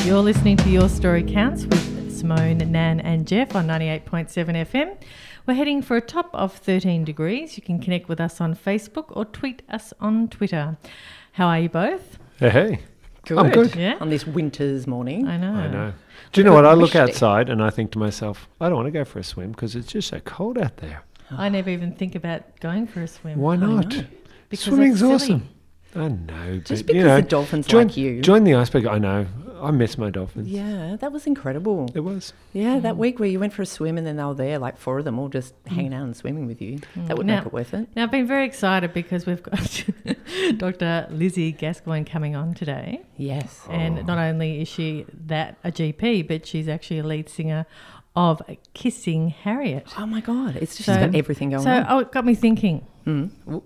You're listening to Your Story Counts with Simone, Nan and Jeff on 98.7 FM. We're heading for a top of 13 degrees. You can connect with us on Facebook or tweet us on Twitter. How are you both? Hey. Good. I'm good. Yeah? On this winter's morning. I know. Do you know what? I look outside and I think to myself, I don't want to go for a swim because it's just so cold out there. I never even think about going for a swim. Why not? Because Swimming's it's silly. awesome. I know. Just but, because the dolphins like you. Join the iceberg. I know. I miss my dolphins. Yeah, that was incredible. It was. Yeah, that week where you went for a swim and then they were there, like 4 of them, all just hanging out and swimming with you. That would make it worth it. Now, I've been very excited because we've got Dr. Lizzie Gascoigne coming on today. Yes. And not only is she a GP, but she's actually a lead singer of Kissing Harriet. Oh, my God. She's got everything going on. So it got me thinking. Ooh.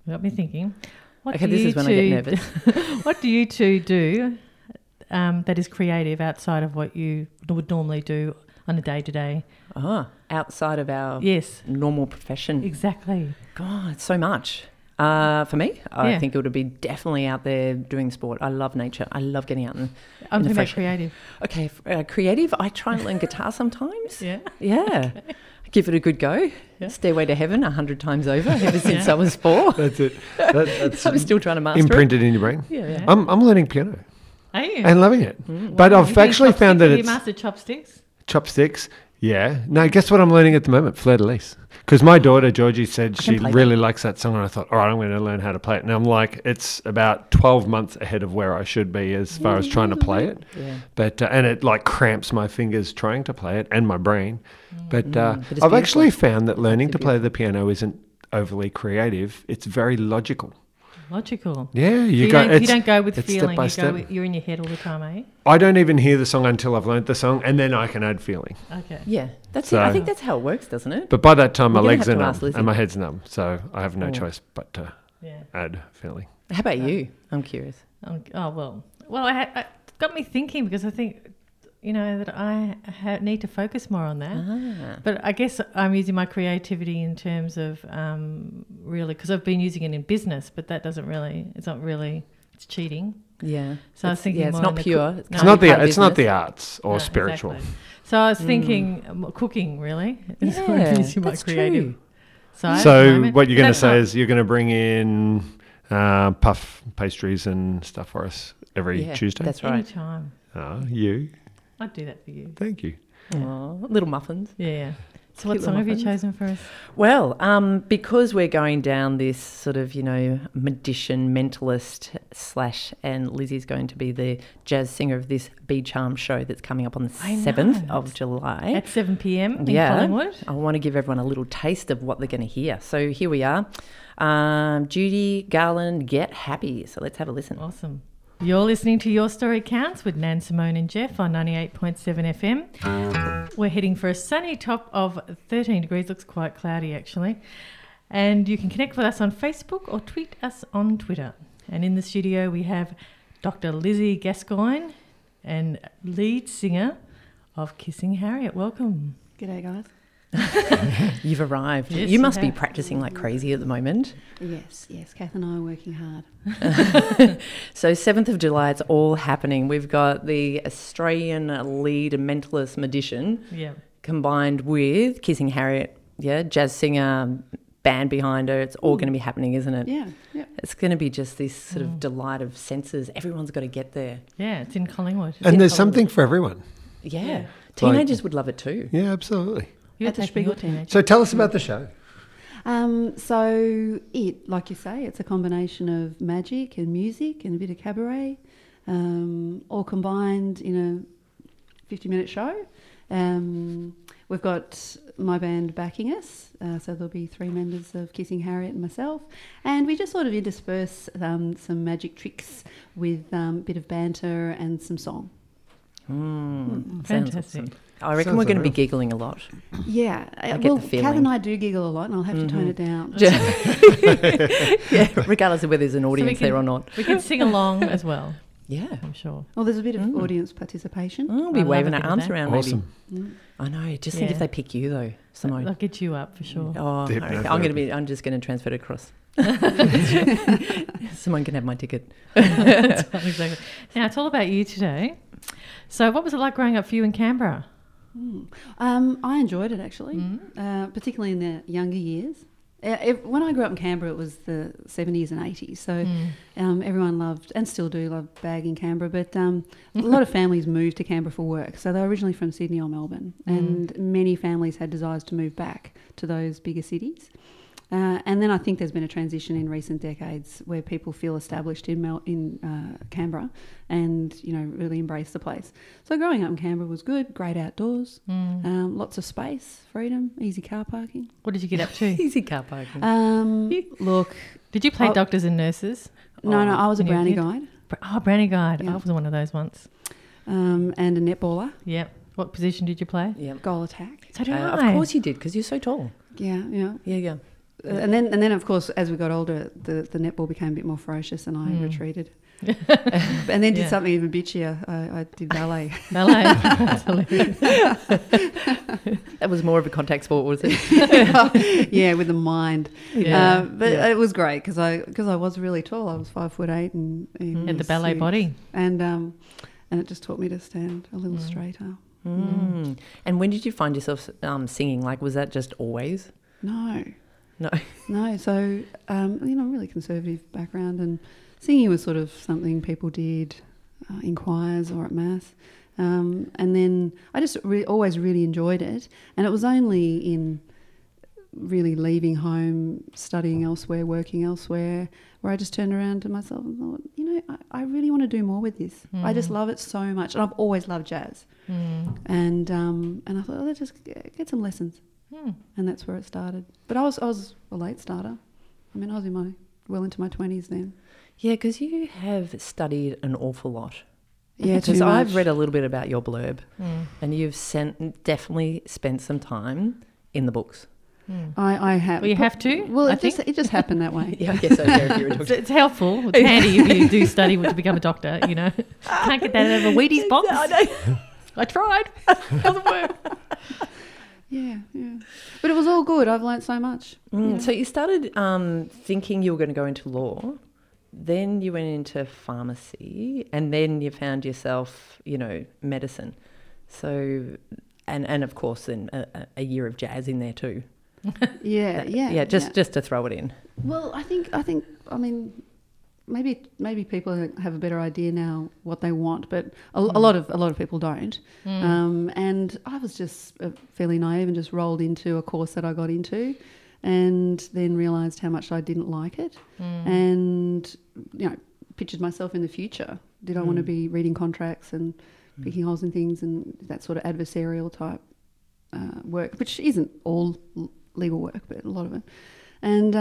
What Okay, this is when I get nervous. What do you two do that is creative outside of what you would normally do on a day-to-day? Outside of our normal profession. Exactly. God, so much. For me, I think it would be definitely out there doing sport. I love nature. I love getting out I'm talking about creative. Okay, creative. I try and learn guitar sometimes. Yeah. Give it a good go. Yeah. Stairway to Heaven 100 times over ever since I was 4. That's it. That's I'm still trying to master imprinted in your brain. Yeah. I'm learning piano. Are you? And loving it. But I've actually found that it's... You mastered chopsticks? Chopsticks, yeah. No, guess what I'm learning at the moment? Fleur-de-lis. Because my daughter, Georgie, said she really likes that song, and I thought, all right, I'm going to learn how to play it. And I'm like, it's about 12 months ahead of where I should be as far as trying to play it. Yeah. But and it like cramps my fingers trying to play it and my brain. But I've actually found that learning to play the piano isn't overly creative. It's very logical. Logical. Yeah, you don't go with feeling. You're in your head all the time, eh? I don't even hear the song until I've learnt the song, and then I can add feeling. Okay. Yeah, that's it. I think that's how it works, doesn't it? But by that time, my legs are numb and my head's numb, so I have no choice but to add feeling. How about you? I'm curious. Well, it got me thinking because I think, that I need to focus more on that. But I guess I'm using my creativity in terms of really, because I've been using it in business, but that doesn't really, it's cheating. Yeah. So I was thinking it's not pure. It's not the arts or spiritual. Exactly. So I was thinking cooking, really. Yeah, using my creative side. So what you're going to say is you're going to bring in puff pastries and stuff for us every Tuesday? That's right. Anytime. You? I'd do that for you. Thank you. Little muffins. Yeah. So what song have you chosen for us? Well, because we're going down this sort of, magician, mentalist / and Lizzie's going to be the jazz singer of this Be Charmed show that's coming up on the 7th of July. At 7 p.m. in Collingwood. I want to give everyone a little taste of what they're going to hear. So here we are. Judy Garland, Get Happy. So let's have a listen. Awesome. You're listening to Your Story Counts with Nan, Simone and Jeff on 98.7 FM. We're heading for a sunny top of 13 degrees. Looks quite cloudy, actually. And you can connect with us on Facebook or tweet us on Twitter. And in the studio, we have Dr. Lizzie Gascoigne and lead singer of Kissing Harriet. Welcome. G'day, guys. You've arrived. Yes, you must be practicing like crazy at the moment. Yes. Kath and I are working hard. So 7th of July, it's all happening. We've got the Australian lead mentalist magician combined with Kissing Harriet, jazz singer, band behind her. It's all going to be happening, isn't it? Yeah. It's going to be just this sort of delight of senses. Everyone's got to get there. Yeah, it's in Collingwood. And there's something for everyone. Yeah. Teenagers would love it too. Yeah, absolutely. At the Spiegel teenager. So tell us about the show. So like you say, it's a combination of magic and music and a bit of cabaret, all combined in a 50-minute show. We've got my band backing us, so there'll be 3 members of Kissing Harriet and myself, and we just sort of intersperse some magic tricks with a bit of banter and some song. Fantastic. Awesome. I reckon we're going to be giggling a lot. Yeah. Well, Kath and I do giggle a lot, and I'll have to tone it down. Regardless of whether there's an audience there or not. We can sing along as well. Yeah. I'm sure. Well, there's a bit of audience participation. We'll be waving our arms around awesome. maybe. I know. Just think if they pick you, though, Simone. They'll get you up for sure. Oh, I'm just going to transfer it across. Someone can have my ticket. Exactly. Now, it's all about you today. So what was it like growing up for you in Canberra? I enjoyed it actually, particularly in the younger years. When I grew up in Canberra, it was the 70s and 80s, so everyone loved, and still do love, bagging Canberra, but a lot of families moved to Canberra for work. So they were originally from Sydney or Melbourne, and many families had desires to move back to those bigger cities. And then I think there's been a transition in recent decades where people feel established in Canberra and, really embrace the place. So growing up in Canberra was good, great outdoors, lots of space, freedom, easy car parking. What did you get up to? Easy car parking. Look. Did you play doctors and nurses? No, I was a brownie guide. Oh, brownie guide. Yeah. I was one of those once. And a netballer. Yep. What position did you play? Yep. Goal attack. So did I. Of course you did, because you're so tall. Yeah. Yeah. And then, of course, as we got older, the netball became a bit more ferocious, and I retreated. And then did something even bitchier. I did ballet. Ballet. That's hilarious. That was more of a contact sport, was it? Yeah, with the mind. Yeah. But it was great because I was really tall. I was 5'8" and Had the ballet body. And it just taught me to stand a little straighter. And when did you find yourself singing? Like, was that just always? No. So, really conservative background, and singing was sort of something people did in choirs or at mass. And then I just always really enjoyed it. And it was only in really leaving home, studying elsewhere, working elsewhere, where I just turned around to myself and thought, I really want to do more with this. I just love it so much. And I've always loved jazz. And I thought, let's just get some lessons. And that's where it started. But I was a late starter. I mean, I was well into my 20s then. Yeah, because you have studied an awful lot. Yeah, because I've read a little bit about your blurb, and you've definitely spent some time in the books. I have. Well, you have to. Well, it just happened that way. Yeah, I guess so. Yeah, if you're a doctor. It's helpful. It's handy if you do study to become a doctor. Can't get that out of a Wheaties box. I tried. Doesn't work. Yeah. But it was all good. I've learnt so much. So you started thinking you were going to go into law, then you went into pharmacy, and then you found yourself, medicine. So, and of course, then a year of jazz in there too. Yeah. Just to throw it in. Well, I think. I mean, maybe people have a better idea now what they want, but a lot of people don't. And I was just fairly naive and just rolled into a course that I got into, and then realised how much I didn't like it, and pictured myself in the future. Did I want to be reading contracts and picking holes in things and that sort of adversarial type work, which isn't all legal work, but a lot of it. And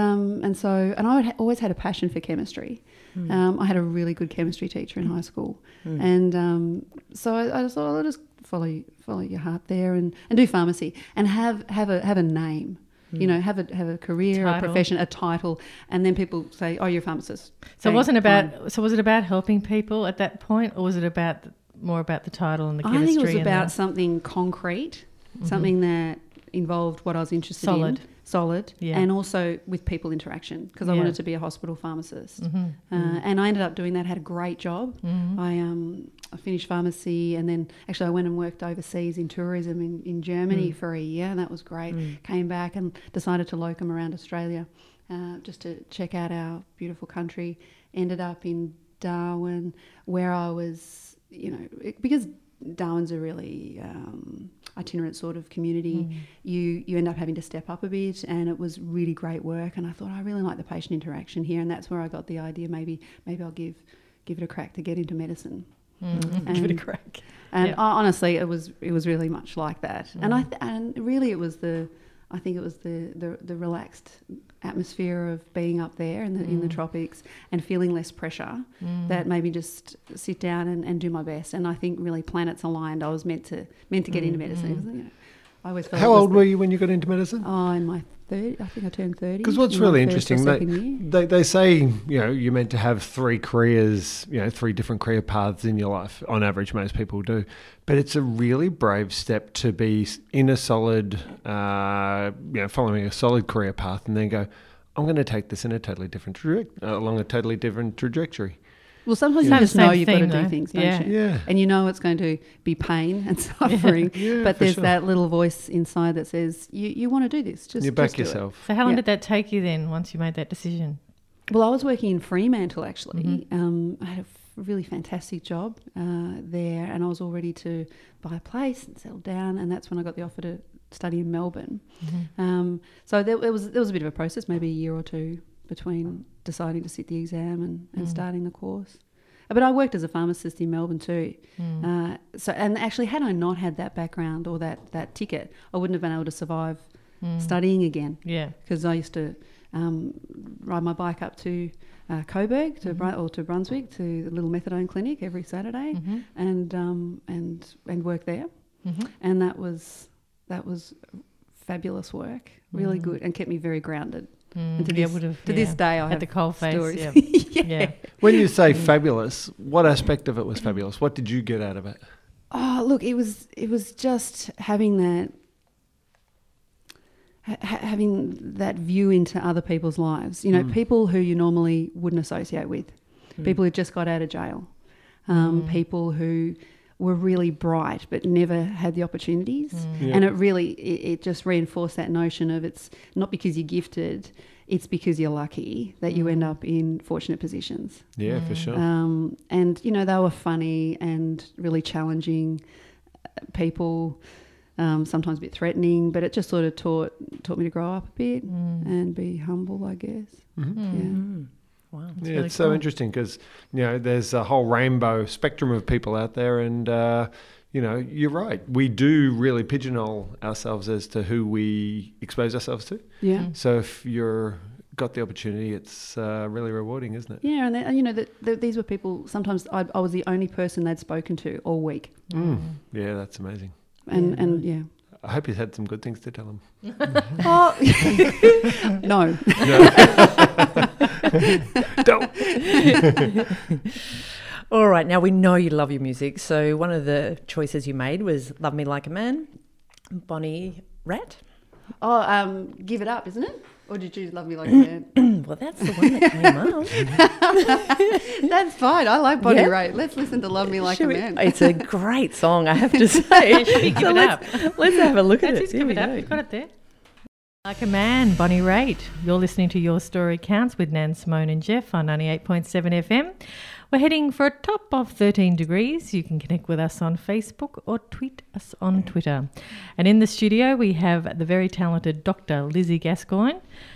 I always had a passion for chemistry. I had a really good chemistry teacher in high school, and so I just thought, I'll just follow your heart there and do pharmacy and have a name, have a career, a profession, a title, and then people say, oh, you're a pharmacist. So was it about helping people at that point, or was it more about the title and the chemistry? I think it was about something concrete, something that involved what I was interested in. Solid, yeah. And also with people interaction, because I wanted to be a hospital pharmacist. And I ended up doing that, had a great job. I finished pharmacy, and then actually I went and worked overseas in tourism in Germany for a year, and that was great. Came back and decided to locum around Australia just to check out our beautiful country. Ended up in Darwin, where I was, because Darwin's a really itinerant sort of community. You end up having to step up a bit, and it was really great work. And I thought, I really like the patient interaction here, and that's where I got the idea. Maybe I'll give it a crack to get into medicine. And, give it a crack. And honestly, it was really much like that. And really, it was the relaxed atmosphere of being up there in the tropics and feeling less pressure that made me just sit down and do my best. And I think really planets aligned. I was meant to get into medicine. I always felt. How old were you when you got into medicine? Oh, in my 30. I think I turned 30. Because what's really interesting, they say you're meant to have 3 careers, 3 different career paths in your life. On average, most people do, but it's a really brave step to be in a solid, following a solid career path, and then go, I'm going to take this in a totally different along a totally different trajectory. Well, sometimes you just know you've got to do things, don't you? Yeah. And you know it's going to be pain and suffering, but there's that little voice inside that says, you want to do this. Just you back just yourself. So how long did that take you then once you made that decision? Well, I was working in Fremantle, actually. I had a really fantastic job there, and I was all ready to buy a place and settle down, and that's when I got the offer to study in Melbourne. So there was a bit of a process, maybe a year or two between deciding to sit the exam and starting the course. But I worked as a pharmacist in Melbourne too. And actually, had I not had that background or that ticket, I wouldn't have been able to survive studying again. Yeah. Because I used to ride my bike up to Coburg to Brunswick to the little methadone clinic every Saturday and work there. And that was fabulous work, really good, and kept me very grounded. And to this day, I have the coal face. Stories. Yeah. When you say fabulous, what aspect of it was fabulous? What did you get out of it? Oh, look, it was just having that. Having that view into other people's lives, people who you normally wouldn't associate with, people who just got out of jail, people who were really bright but never had the opportunities. And it just reinforced that notion of it's not because you're gifted, it's because you're lucky that you end up in fortunate positions. Yeah, for sure. And, they were funny and really challenging people, sometimes a bit threatening, but it just sort of taught me to grow up a bit and be humble, I guess. Wow. Yeah, really it's so interesting because, there's a whole rainbow spectrum of people out there and, you're right. We do really pigeonhole ourselves as to who we expose ourselves to. Yeah. So if you're got the opportunity, it's really rewarding, isn't it? Yeah, and these were people, sometimes I was the only person they'd spoken to all week. Yeah, that's amazing. And yeah. I hope you had some good things to tell them. Oh, no. Don't. All right, now we know you love your music. So one of the choices you made was Love Me Like a Man, Bonnie Raitt. Oh, Give It Up, isn't it? Or did you Love Me Like a Man? Well, that's the one that came up. That's fine. I like Bonnie Raitt. Let's listen to Love Me Like a Man. It's a great song, I have to say. Give It Up. Let's have a look at it. Give It Up. You've got it there. Like a Man, Bonnie Raitt. You're listening to Your Story Counts with Nan, Simone and Jeff on 98.7 FM. We're heading for a top of 13 degrees. You can connect with us on Facebook or tweet us on Twitter. And in the studio, we have the very talented Dr. Lizzie Gascoigne,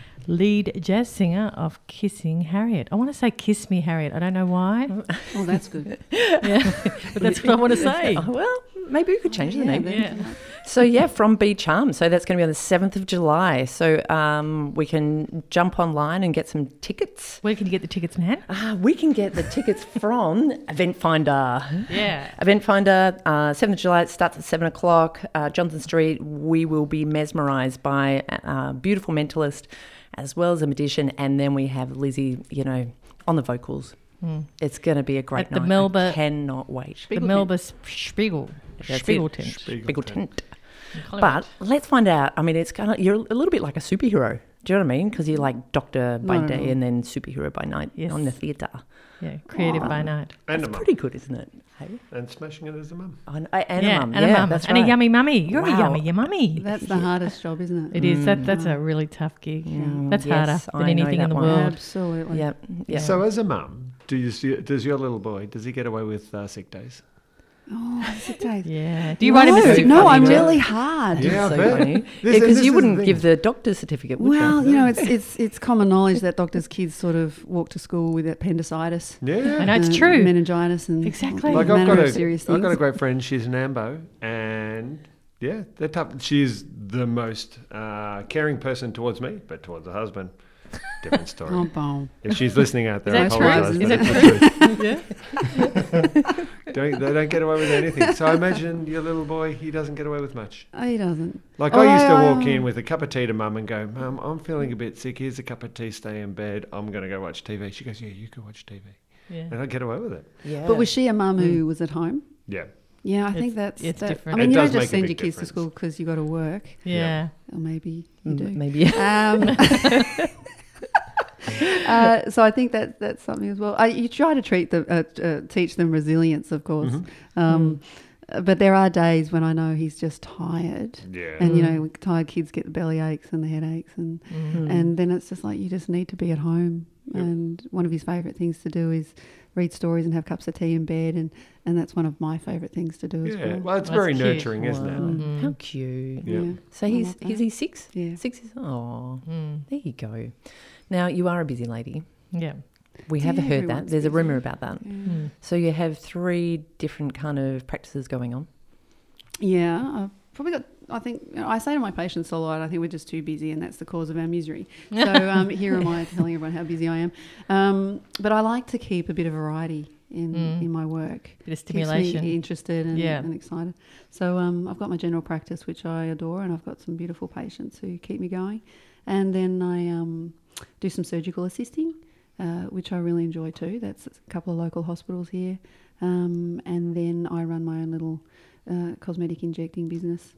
lead jazz singer of Kissing Harriet. I want to say Kiss Me Harriet. I don't know why. Oh, that's good. Yeah, but that's what I want to say. Oh, well, maybe we could change the name. Yeah. So, from Be Charmed. So that's going to be on the 7th of July. So we can jump online and get some tickets. Where can you get the tickets, Nan? We can get the tickets from Event Finder. Yeah. Event Finder, 7th of July, it starts at 7 o'clock. Johnson Street, we will be mesmerised by a beautiful mentalist as well as a magician. And then we have Lizzie, on the vocals. It's going to be a great night. The Melba, I cannot wait. The Melba Spiegel tent. Spiegel tent. But let's find out. I mean, you're a little bit like a superhero. Do you know what I mean? Because you're like doctor by day and then superhero by night on the theatre. Yeah, creative by night. And that's pretty good, isn't it? Hey? And smashing it as a mum. And a mum. And a mum. That's and right. a yummy mummy. You're a yummy mummy. That's the hardest job, isn't it? It is. That's a really tough gig. That's harder than anything in the world. Absolutely. Yeah. So as a mum, does your little boy, does he get away with sick days? Oh, sick days. Yeah. Do you write him a sick No, I'm really hard. Yeah, so I funny. Because you wouldn't give the doctor's certificate, would you? It's common knowledge that doctors' kids sort of walk to school with appendicitis. Yeah. I know, it's true. Meningitis and exactly. Like I've got a great friend, she's an ambo, and yeah, they're tough. She's the most caring person towards me, but towards the husband, different story. Oh, boom. If she's listening out there, I apologise. Is that true? Yeah. They don't get away with anything. So I imagine your little boy, he doesn't get away with much. Oh, he doesn't. Like I used to walk in with a cup of tea to mum and go, Mum, I'm feeling a bit sick. Here's a cup of tea, stay in bed. I'm going to go watch TV. She goes, yeah, you can watch TV. Yeah. And I get away with it. Yeah. But was she a mum who was at home? Yeah. Yeah, I think that's different. I mean, you don't just send make a your big kids to school because you got to work. Yeah. Or maybe you do. Maybe. So I think that's something as well. You try to teach them resilience, of course. But there are days when I know he's just tired. Yeah. And, tired kids get the belly aches and the headaches. And then it's just like you just need to be at home. Yep. And one of his favourite things to do is read stories and have cups of tea in bed. And that's one of my favourite things to do as well. Well, it's very nurturing, isn't it? Mm. How cute. Yeah. So is he 6? Yeah. 6 is, there you go. Now, you are a busy lady. Yeah. We have heard that. There's a rumour about that. Yeah. So you have 3 different kind of practices going on. Yeah, I've probably got, I think, I say to my patients a lot, I think we're just too busy and that's the cause of our misery. So here am I telling everyone how busy I am. But I like to keep a bit of variety in my work. Bit of stimulation. Keeps me interested and excited. So I've got my general practice, which I adore, and I've got some beautiful patients who keep me going. And then I do some surgical assisting, which I really enjoy too. That's a couple of local hospitals here. And then I run my own little cosmetic injecting business.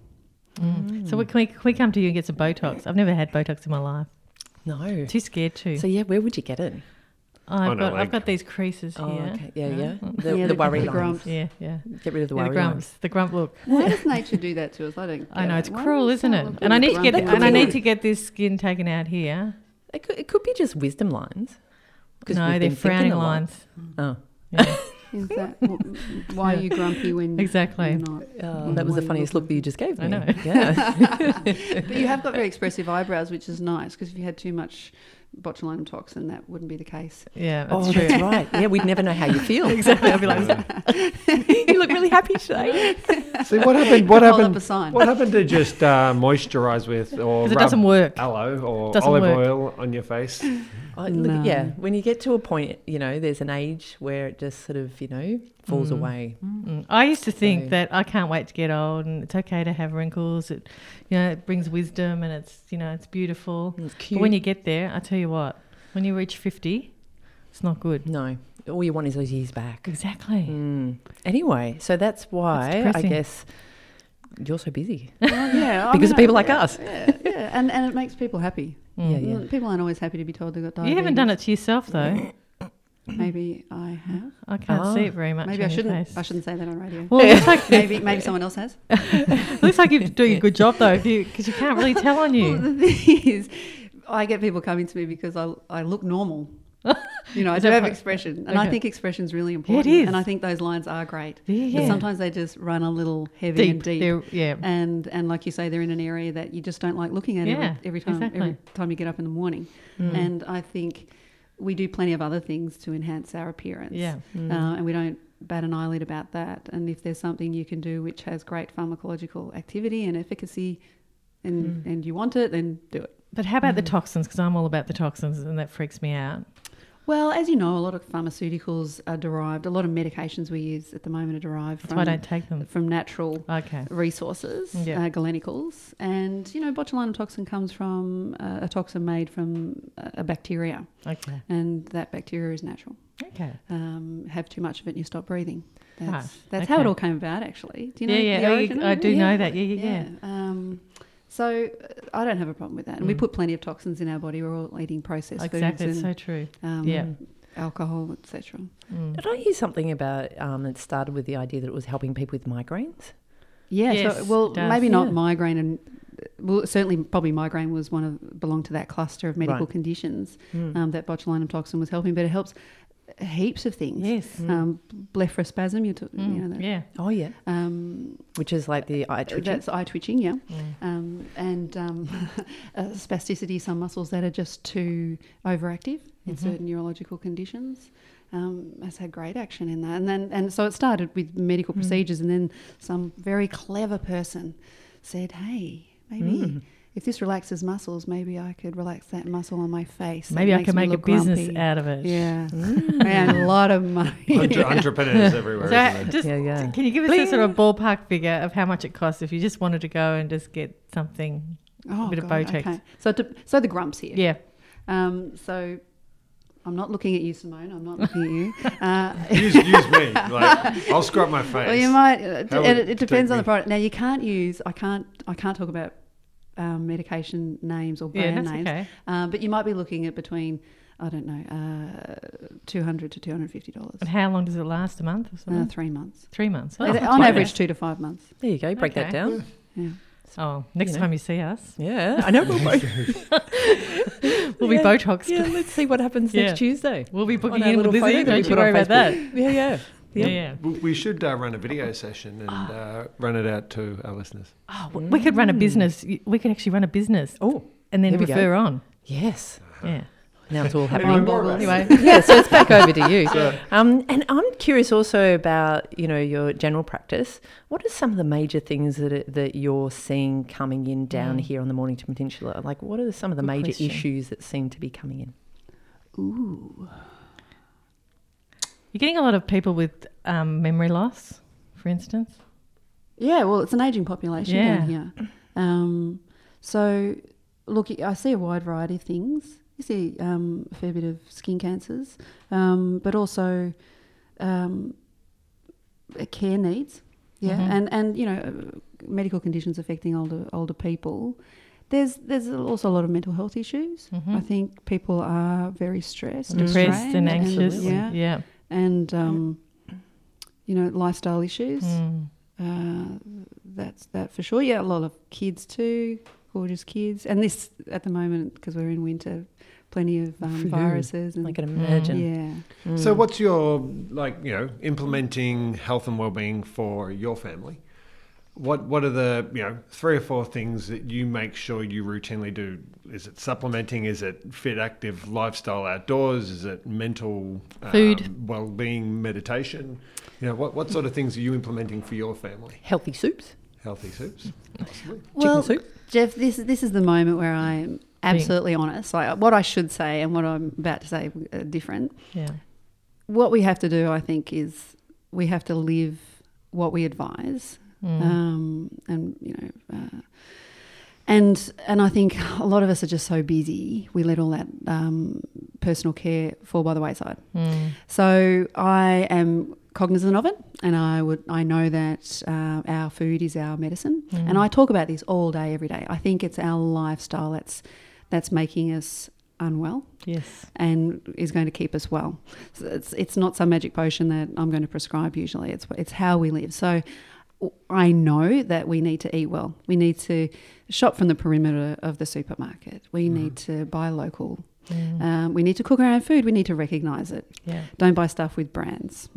So can we come to you and get some Botox? I've never had Botox in my life. No. Too scared to. So, where would you get it? I've got these creases here. Okay. Yeah. The worry the lines. grumps. Yeah. Get rid of the The worry grumps. lines. The grump look. Why does nature do that to us? I don't. I know, it's Why cruel, does isn't someone it? look And I at need the to get grump? and I need to get this skin taken out here. It could be just wisdom lines. No, they're frowning lines. Oh. Yeah. Is that why are you grumpy when Exactly. you're not? That was the funniest look that you just gave me. I know. Yeah. But you have got very expressive eyebrows, which is nice, because if you had too much botulinum toxin, that wouldn't be the case. Yeah, that's true. That's right. Yeah, we'd never know how you feel. Exactly. I'd be like, you look really happy today. See what happened? Hold up a sign. What happened to just moisturise with or because it rub doesn't work. aloe or Doesn't olive work. oil on your face? Look, yeah, when you get to a point, there's an age where it just sort of, falls away. I used to think that I can't wait to get old and it's okay to have wrinkles. It, it brings wisdom and it's, it's beautiful. It's cute. But when you get there, I tell you what, when you reach 50, it's not good. No, all you want is those years back. Exactly. Anyway, so that's why I depressing. guess you're so busy. Yeah, Because of people like us. Yeah, and it makes people happy. Yeah. People aren't always happy to be told they've got diabetes. You haven't done it to yourself though. Maybe I have. I can't see it very much. Maybe on I your shouldn't. face. I shouldn't say that on radio. Well, it looks like maybe someone else has. looks like you're doing a good job though, because you can't really tell on you. Well, the thing is, I get people coming to me because I look normal. I do have expression, and I think expression is really important. It is. And I think those lines are great. Yeah. But sometimes they just run a little heavy and deep. Yeah. And like you say, they're in an area that you just don't like looking at every time. Exactly. Every time you get up in the morning, and I think we do plenty of other things to enhance our appearance. Yeah. And we don't bat an eyelid about that. And if there's something you can do which has great pharmacological activity and efficacy, and you want it, then do it. But how about the toxins? Because I'm all about the toxins, and that freaks me out. Well, as you know, a lot of pharmaceuticals are derived. A lot of medications we use at the moment are derived That's why I don't take them. from natural resources, Yeah. galenicals. And, botulinum toxin comes from a toxin made from a bacteria. Okay. And that bacteria is natural. Okay. Have too much of it and you stop breathing. That's okay. how it all came about, actually. Do you know Yeah. the origin of I it? do know that. Yeah. So I don't have a problem with that. And we put plenty of toxins in our body. We're all eating processed foods. Exactly. It's and, so true. alcohol, etc. Did I hear something about it started with the idea that it was helping people with migraines? Yeah. Yes, So, it does. maybe not migraine, and certainly probably migraine was belonged to that cluster of medical conditions that botulinum toxin was helping. But it helps heaps of things. Yes. Blepharospasm. That. Yeah. Oh, yeah. Which is like the eye twitching. That's eye twitching, yeah. And spasticity, some muscles that are just too overactive in certain neurological conditions. Has had great action in that. And so it started with medical procedures, and then some very clever person said, hey, maybe if this relaxes muscles, maybe I could relax that muscle on my face. Maybe I can make a business grumpy. out of it. Yeah. And a lot of money. Entrepreneurs everywhere. So Isn't there? can you give us a sort of ballpark figure of how much it costs if you just wanted to go and just get something, a bit of Botox? Okay. So the grumps here. Yeah. So I'm not looking at you, Simone. I'm not looking at you. Use me. Like, I'll scrub my face. Well, you might. It depends take on the me? product. Now, you can't use. I can't talk about medication names or brand names. Okay. But you might be looking at between I don't know, $200 to $250. And how long does it last? A month or something? 3 months. 3 months. Oh, On average, 2 to 5 months. There you go. Break that down. Yeah. Oh, next time you see us. Yeah, I know we'll both. We'll be Botoxed. Yeah, let's see what happens next Tuesday. We'll be booking On our in with little Lizzie. photo Don't we you put on worry about that. Facebook. Yeah. We should run a video session and run it out to our listeners. Oh, we could run a business. We could actually run a business. Oh, and then there we refer go. on. Yes. Yeah. Now it's all happening. Anyway. Yeah, so it's back over to you. And I'm curious also about, your general practice. What are some of the major things that you're seeing coming in down here on the Mornington Peninsula? Like, what are some of the major issues that seem to be coming in? Ooh. You're getting a lot of people with memory loss, for instance. Yeah, well, it's an ageing population down here. So, look, I see a wide variety of things. You see a fair bit of skin cancers, but also care needs. Yeah, and medical conditions affecting older people. There's also a lot of mental health issues. I think people are very stressed, depressed, and anxious. And lifestyle issues. That's that for sure. Yeah, a lot of kids too, gorgeous kids. And this at the moment, because we're in winter, plenty of viruses. And, I can imagine. Yeah. So what's your, implementing health and wellbeing for your family? What are the 3 or 4 things that you make sure you routinely do? Is it supplementing? Is it fit, active lifestyle outdoors? Is it mental food, well-being, meditation? What sort of things are you implementing for your family? Healthy soups. Possibly. Well, chicken soup. Jeff, this is the moment where I'm absolutely honest. Like, what I should say and what I'm about to say are different. Yeah. What we have to do, I think, is we have to live what we advise. And I think a lot of us are just so busy, we let all that personal care fall by the wayside. So I am cognizant of it, and I know that our food is our medicine, and I talk about this all day, every day. I think it's our lifestyle that's making us unwell, yes, and is going to keep us well. So it's not some magic potion that I'm going to prescribe. Usually, it's how we live. So I know that we need to eat well. We need to shop from the perimeter of the supermarket. We need to buy local. We need to cook our own food. We need to recognise it. Yeah. Don't buy stuff with brands,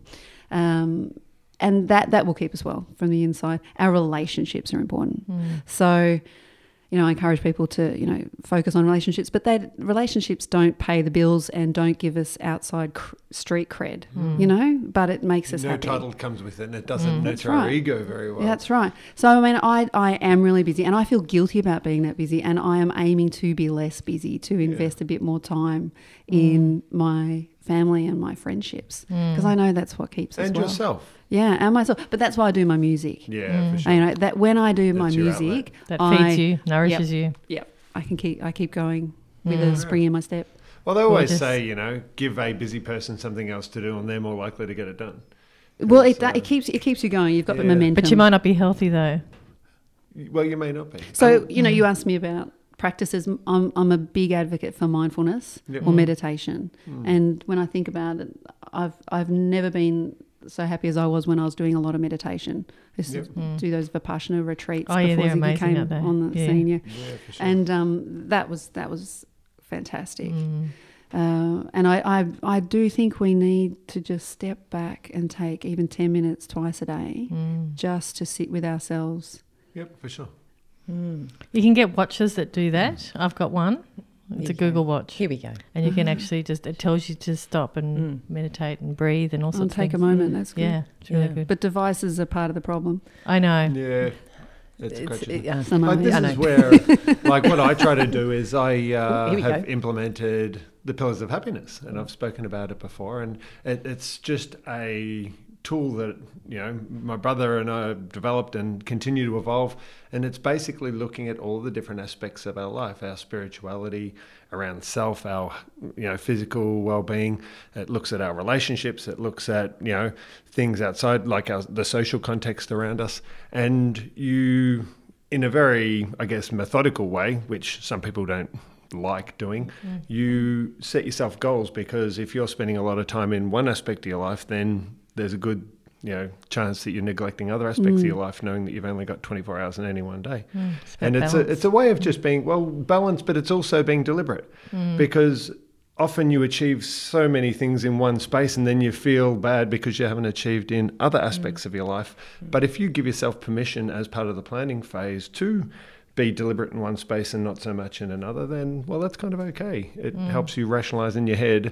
and that will keep us well from the inside. Our relationships are important. So, I encourage people to, focus on relationships, but relationships don't pay the bills and don't give us outside street cred, but it makes us happy. No title comes with it, and it doesn't nurture our ego very well. Yeah, that's right. So, I am really busy, and I feel guilty about being that busy, and I am aiming to be less busy, to invest a bit more time in my family and my friendships, because I know that's what keeps us and well. yourself. Yeah, and myself. But that's why I do my music. Yeah, for sure. That when I do my music, that feeds you, nourishes you. Yep, I keep going with a spring in my step. Well, they always say, give a busy person something else to do, and they're more likely to get it done. Well, it keeps you going. You've got the momentum. But you might not be healthy though. Well, you may not be. So you asked me about practices. I'm a big advocate for mindfulness or meditation, and when I think about it, I've never been so happy as I was when I was doing a lot of meditation. I used to do those Vipassana retreats before Ziggy came on the scene. Yeah, for sure. And that was fantastic. And I do think we need to just step back and take even 10 minutes twice a day just to sit with ourselves. Yep, for sure. You can get watches that do that. I've got one. It's a Google Watch. Here we go. And you can actually it tells you to stop and meditate and breathe and all sorts of things. Take a moment, that's good. Yeah, it's really good. But devices are part of the problem. I know. Yeah. It's a question. This is where, what I try to do is I have implemented the Pillars of Happiness, and I've spoken about it before, and it's just a tool that my brother and I have developed and continue to evolve, and it's basically looking at all the different aspects of our life, our spirituality, around self, our physical well-being. It looks at our relationships, it looks at things outside, like the social context around us, and you, in a very, I guess, methodical way, which some people don't like doing, you set yourself goals, because if you're spending a lot of time in one aspect of your life, then there's a good chance that you're neglecting other aspects of your life, knowing that you've only got 24 hours in any one day. And it's a way of just being, balanced, but it's also being deliberate, because often you achieve so many things in one space and then you feel bad because you haven't achieved in other aspects of your life. But if you give yourself permission as part of the planning phase to be deliberate in one space and not so much in another, then, that's kind of okay. It helps you rationalize in your head.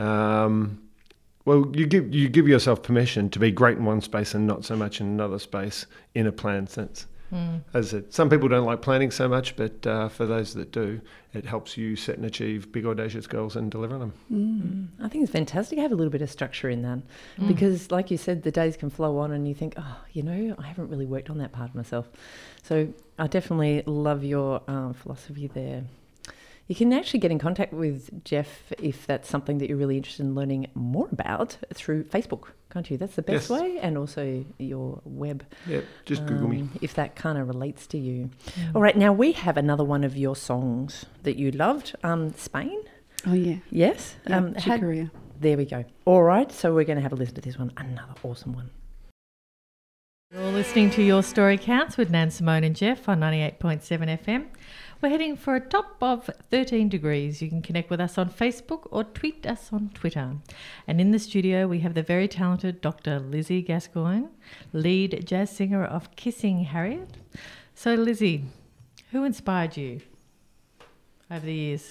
You give yourself permission to be great in one space and not so much in another space in a planned sense. As some people don't like planning so much, but for those that do, it helps you set and achieve big audacious goals and deliver them. I think it's fantastic to have a little bit of structure in that, because like you said, the days can flow on and you think, I haven't really worked on that part of myself. So I definitely love your philosophy there. You can actually get in contact with Jeff if that's something that you're really interested in learning more about through Facebook, can't you? That's the best way, and also your web. Yeah, just Google me. If that kind of relates to you. All right, now we have another one of your songs that you loved, Spain. Oh, yeah. Yes? Chicoria. There we go. All right, so we're going to have a listen to this one, another awesome one. You're listening to Your Story Counts with Nan, Simone and Jeff on 98.7 FM. We're heading for a top of 13 degrees. You can connect with us on Facebook or tweet us on Twitter. And in the studio, we have the very talented Dr. Lizzie Gascoigne, lead jazz singer of Kissing Harriet. So, Lizzie, who inspired you over the years?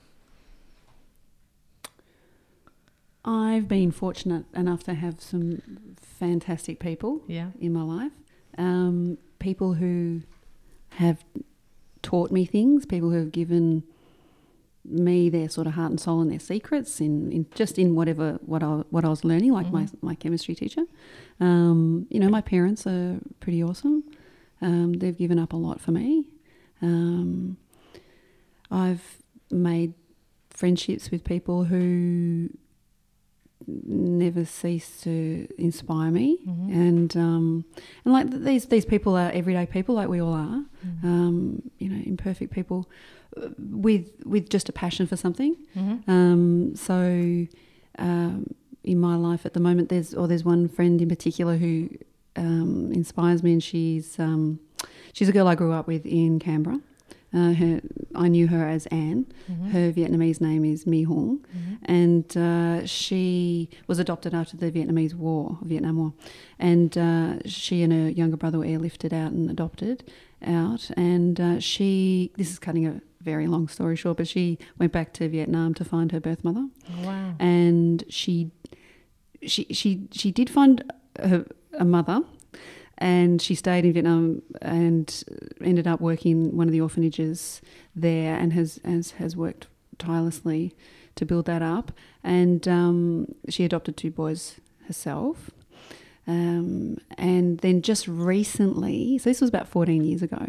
I've been fortunate enough to have some fantastic people in my life. People who have taught me things, people who have given me their sort of heart and soul and their secrets in what I was learning, like my chemistry teacher. My parents are pretty awesome. They've given up a lot for me. I've made friendships with people who never cease to inspire me, and like these people are everyday people, like we all are, imperfect people with just a passion for something. So in my life at the moment, there's one friend in particular who inspires me, and she's a girl I grew up with in Canberra. I knew her as Anne. Her Vietnamese name is Mi Hong, and she was adopted after the Vietnam War, and she and her younger brother were airlifted out and adopted out, and this is cutting a very long story short, but she went back to Vietnam to find her birth mother. Wow! And she did find a mother. And she stayed in Vietnam and ended up working in one of the orphanages there, and has worked tirelessly to build that up. And she adopted 2 boys herself. And then just recently, so this was about 14 years ago,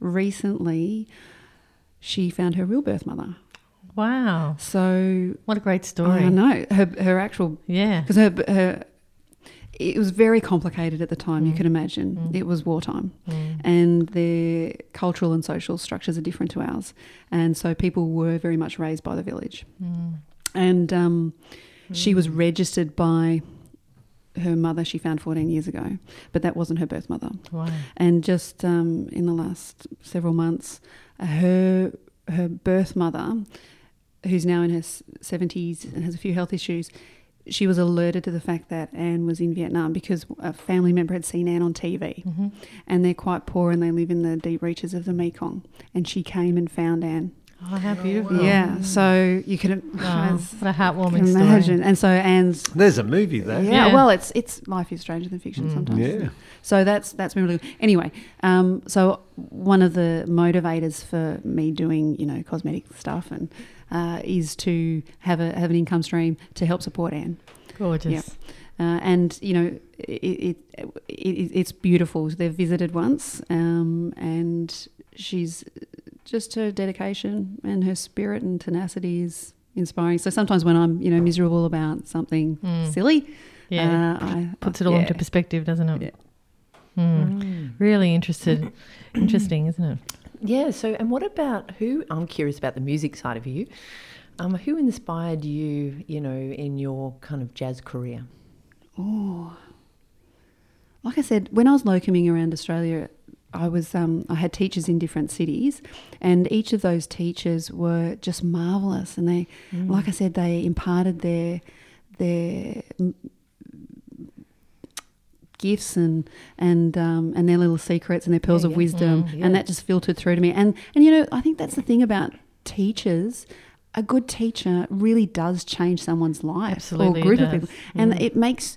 she found her real birth mother. Wow. So what a great story. I know. Her actual... Yeah. Because her it was very complicated at the time, you can imagine. It was wartime, and their cultural and social structures are different to ours. And so people were very much raised by the village. And she was registered by her mother she found 14 years ago, but that wasn't her birth mother. Wow. And just in the last several months, her birth mother, who's now in her 70s and has a few health issues, she was alerted to the fact that Anne was in Vietnam because a family member had seen Anne on TV, and they're quite poor and they live in the deep reaches of the Mekong, and she came and found Anne. Oh, how beautiful. Yeah, so you can what a heartwarming imagine. story. And so Anne's... There's a movie there. Yeah, well, it's life is stranger than fiction sometimes. Yeah. So that's been really good. Anyway, so one of the motivators for me doing, cosmetic stuff and is to have an income stream to help support Anne. Gorgeous. Yeah. And it's beautiful. They've visited once, and she's just her dedication and her spirit and tenacity is inspiring. So sometimes when I'm miserable about something silly, puts it all into perspective, doesn't it? Yeah. Really interesting, isn't it? Yeah. So, and what about I'm curious about the music side of you. Who inspired you, in your kind of jazz career? Oh, like I said, when I was locuming around Australia, I had teachers in different cities, and each of those teachers were just marvellous. And they, like I said, they imparted their gifts and their little secrets and their pearls of wisdom, and that just filtered through to me. And I think that's the thing about teachers. A good teacher really does change someone's life. Absolutely, or a group it of people, and it makes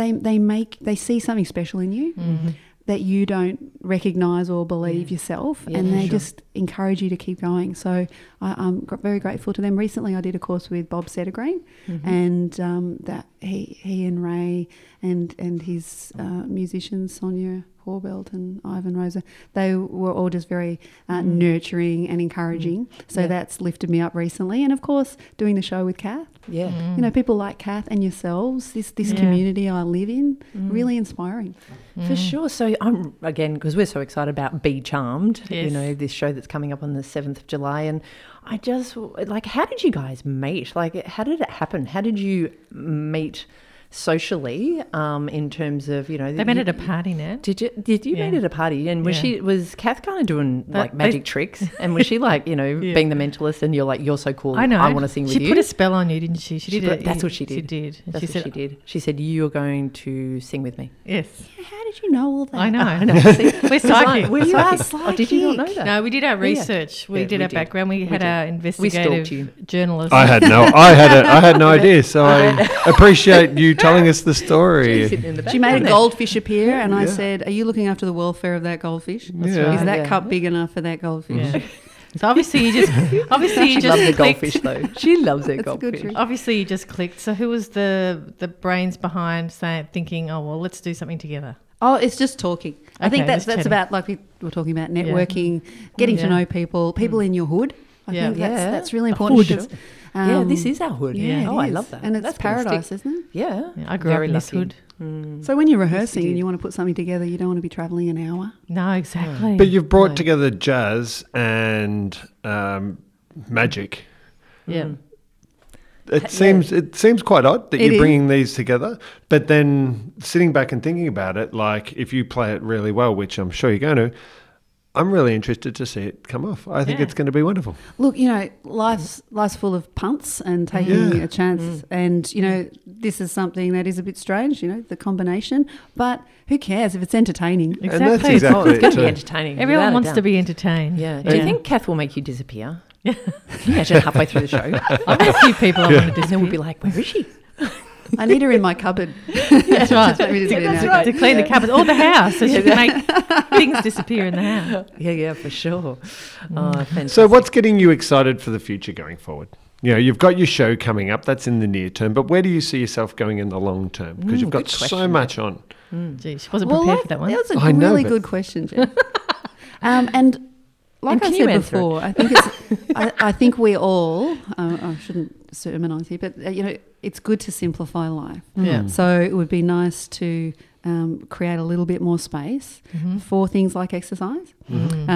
they see something special in you that you don't recognise or believe yourself, and they just encourage you to keep going. So I'm very grateful to them. Recently, I did a course with Bob Settergreen, and that he and Ray and his musicians, Sonia Horbelt and Ivan Rosa, they were all just very nurturing and encouraging. So that's lifted me up recently. And of course, doing the show with Kath. Yeah. People like Kath and yourselves, this community I live in, really inspiring. For sure. So I'm, again, because we're so excited about Be Charmed, this show that's coming up on the 7th of July. And I just, how did you guys meet? How did it happen? How did you meet socially, in terms of, they met at a party now. Did you meet at a party? And was Kath kind of doing magic tricks? And was she being the mentalist, and you're so cool, I know, I want to sing with you? She put a spell on you, didn't she? That's what she did. She did. That's what she did. She said, you're going to sing with me. Yes. How did you know all that? I know. We're psychic. Were you psychic? Oh, did you not know that? No, we did our research. We did our background. We had our investigative journalist. I had no idea. So I appreciate you telling us the story. She made a goldfish appear, and I said, "Are you looking after the welfare of that goldfish? Is that cup big enough for that goldfish?" Yeah. So obviously you just she loves the goldfish though. She loves it goldfish. Obviously you just clicked. So who was the brains behind thinking, oh well, let's do something together? Oh, it's just talking. I think that's about, like we were talking about, networking, getting to know people in your hood. I think that's really important. This is our hood. Yeah, I love that. And it's paradise, isn't it? Yeah. I grew up in this hood. So when you're rehearsing and you want to put something together, you don't want to be travelling an hour. No, exactly. But you've brought together jazz and magic. Yeah. It seems quite odd that you're bringing these together, but then sitting back and thinking about it, like if you play it really well, which I'm sure you're going to, I'm really interested to see it come off. I think it's going to be wonderful. Look, life's full of punts and taking a chance. And, this is something that is a bit strange, the combination. But who cares if it's entertaining? Exactly. And that's exactly it's going to be entertaining. Everyone wants to be entertained. Yeah. Do you think Kath will make you disappear? Yeah. Can you imagine halfway through the show? I've got a few people I want to disappear. And then we'll be like, where is she? I need her in my cupboard. That's right. To clean the cupboard or the house, so she can make things disappear in the house. Yeah, for sure. Oh, fantastic. So what's getting you excited for the future going forward? You've got your show coming up. That's in the near term. But where do you see yourself going in the long term? Because you've got so much on. Gee, she wasn't prepared for that one. That was a really good question, Jeff. And like I said before, I think I think we all. I shouldn't sermonise here, but it's good to simplify life. Yeah. So it would be nice to create a little bit more space for things like exercise, do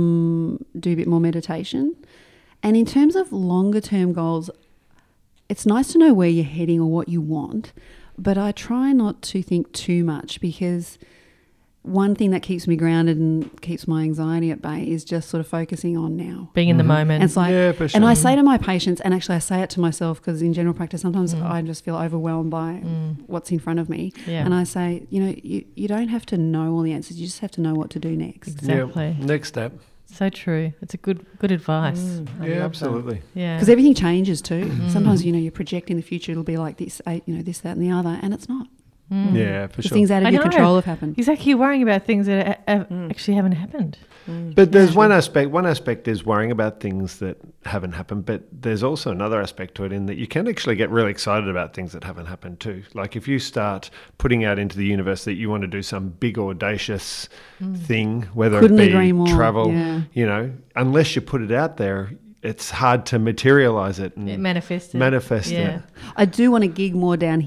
a bit more meditation. And in terms of longer term goals, it's nice to know where you're heading or what you want, but I try not to think too much, because one thing that keeps me grounded and keeps my anxiety at bay is just sort of focusing on now. Being in the moment. And it's like, for sure. And I say to my patients, and actually I say it to myself, because in general practice sometimes I just feel overwhelmed by what's in front of me. Yeah. And I say, you don't have to know all the answers. You just have to know what to do next. Exactly. Next step. So true. It's a good advice. Absolutely. That. Yeah. Because everything changes too. Sometimes, you project in the future, it'll be like this, this, that and the other, and it's not. Yeah, for sure. Things out of your control have happened. Exactly. You're worrying about things that actually haven't happened. But there's one aspect. One aspect is worrying about things that haven't happened, but there's also another aspect to it, in that you can actually get really excited about things that haven't happened too. Like if you start putting out into the universe that you want to do some big audacious thing, whether it be travel, unless you put it out there, it's hard to materialize it and manifest it. Yeah. I do want to gig more down here.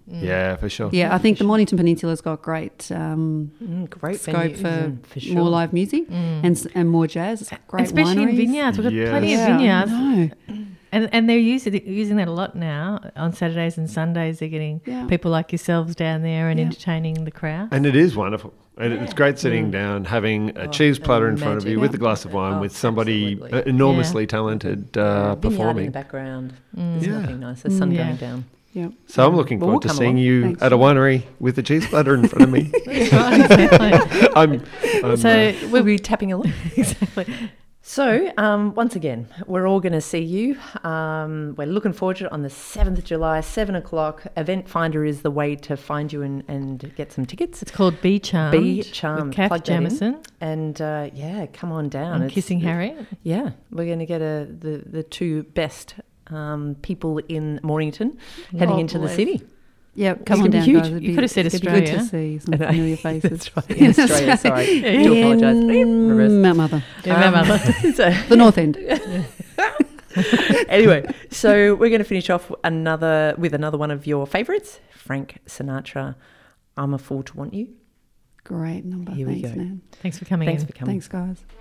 Yeah, for sure. Yeah, I think the Mornington Peninsula's got great great scope venues, for sure. more live music and more jazz. It's got great especially wineries. in vineyards. We've got plenty of vineyards. And they're using that a lot now. On Saturdays and Sundays, they're getting people like yourselves down there and entertaining the crowd. And it is wonderful. And it's great sitting down, having a cheese platter in front of you with a glass of wine with somebody enormously talented performing. In the background. There's nothing nice. The sun going down. Yeah. So I'm looking forward to seeing you at a winery with a cheese platter in front of me. That's right, exactly. So we'll be tapping along. Exactly. So, once again, we're all going to see you. We're looking forward to it on the 7th of July, 7 o'clock. Event Finder is the way to find you and get some tickets. It's called Be Charmed. Be Charmed. With Kath Jamison. And, come on down. And Kissing Harriet. Yeah, we're going to get the two best people in Mornington heading into the city. Yeah, come on down, huge. guys. You could have said Australia. It'd be good to see some familiar faces. That's right. In Australia, sorry. I do apologise. Mount Mother. Yeah, Mount Mother. The North End. Anyway, so we're going to finish off with another one of your favourites, Frank Sinatra, I'm a Fool to Want You. Great number. Here we Thanks, go. man. Thanks for coming in. Thanks for coming. Thanks, guys.